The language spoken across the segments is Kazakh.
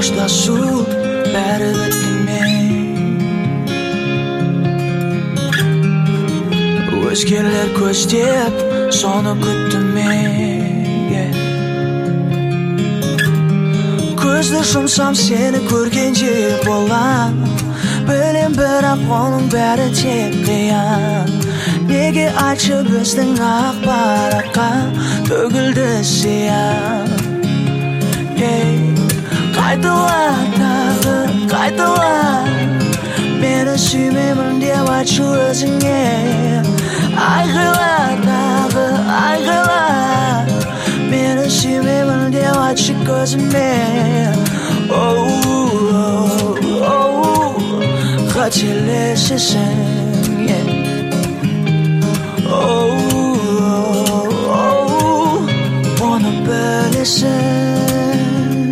қоштасу бәрі бітті ме? Өзгелер көздеп соны күтті ме? Көзді жұмсам сені көргенде болам, білем бірақ оның бәрі тек қиян. Неге айтшы біздің ақ параққа төгілді зиян? Қайтала тағы, қайтала, мені сүймеймін деп айтшы өзіңе. Айғайла тағы, айғайла, мені сүймеймін деп айтшы көзіме. Қателесесің, оны білесің.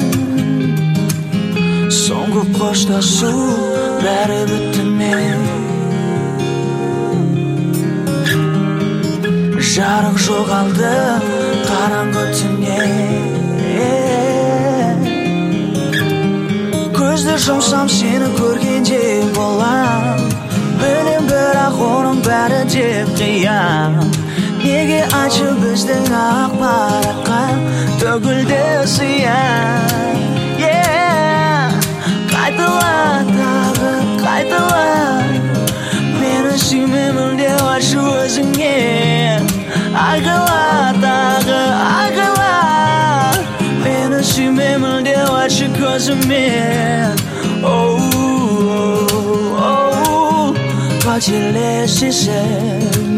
Соңғы қоштасу бәрі бітті ме? Жарық жоғалды қараңғы түнде. Көзді жұмсам сені көргенде болам, білем бірақ оның бәрі деп қиян. Неге айтшы біздің ақ параққа төгілді зиян? Қайтала тағы, қайтала, мені сүймеймін деп айтшы өзіңе. Айғайла тағы, айғайла, мені сүймеймін деп айтшы көзіме. Қателесесің,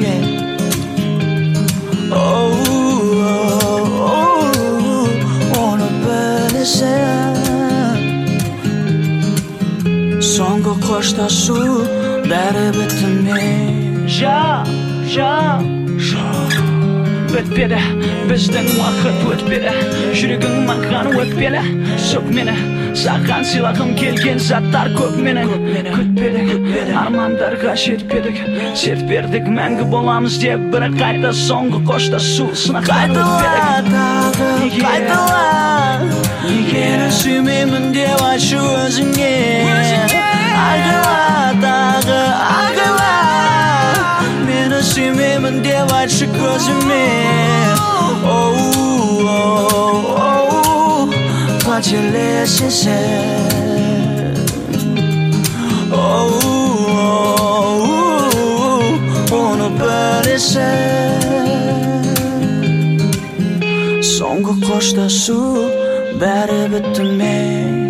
оны білесің. Соңғы қоштасу бәрі бітті ме? Өтпеді, біздің уақыт өтпеді, жүрегің маған өтпеді. Сөк мені, саған сыйлағым келген заттар көп менің. Күтпедік, армандарға жетпедік, серт бердік, мәңгі боламыз деп, бірақ қайта соңғы қоштасу сынақ. Қайтала тағы, қайтала, мені сүймеймін деп айтшы өзіңе. Айғайла тағы, айғайла, мені сүймеймін деп айтшы көзіме. Қателесесің, оны білесің. Соңғы қоштасу бәрі бітті ме?